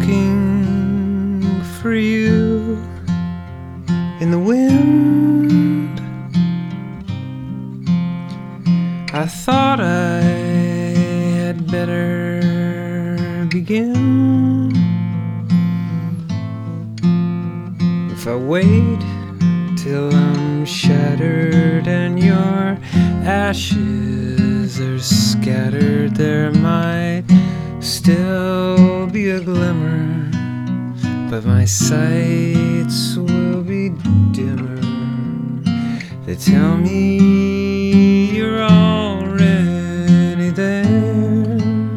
looking for you in the wind. I thought I had better begin. If I wait till I'm shattered and your ashes are scattered, there might still be a glimmer, but my sights will be dimmer. They tell me you're already there.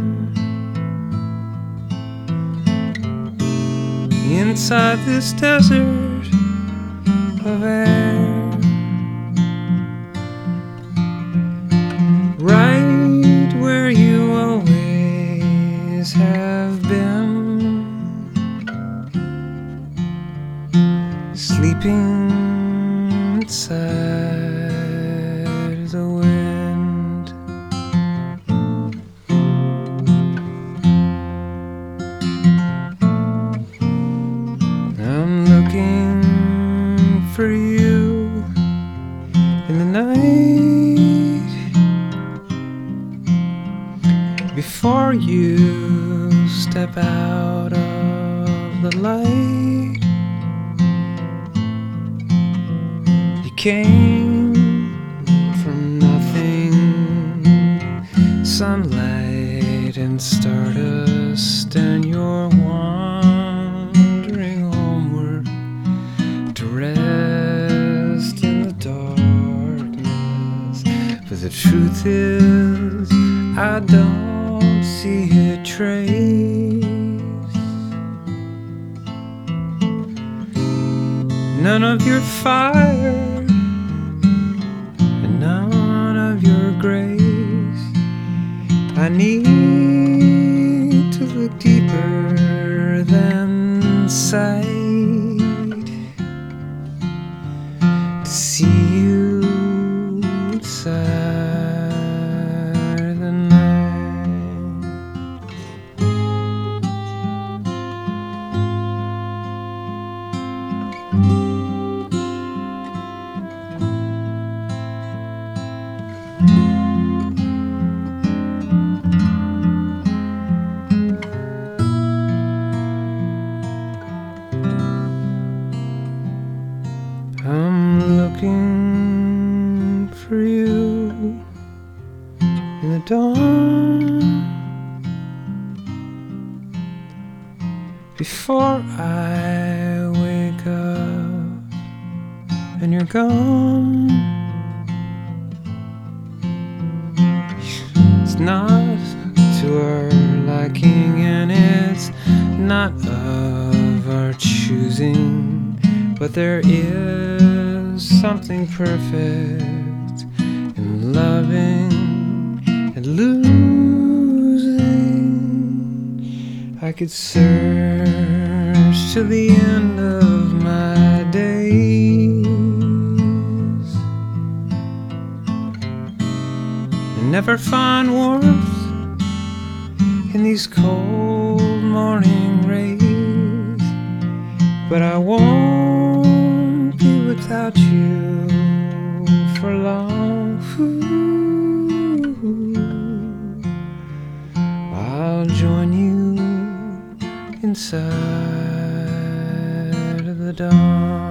Inside this desert of air, right where you always have been, sleeping inside the wind. I'm looking for you in the night, before you step out of the light. You came from nothing, sunlight and stardust, and you're wandering homeward to rest in the darkness. But the truth is, I don't see a trace, none of your fire and none of your grace. I need to look deeper than sight to see you inside the night. I'm looking for you in the dawn, before I wake up and you're gone. It's not to our liking and it's not of our choosing, but there is something perfect in loving and losing. I could search till the end of my days and never find warmth in these cold morning rays, but I won't be without you for long. I'll join you inside of the dawn.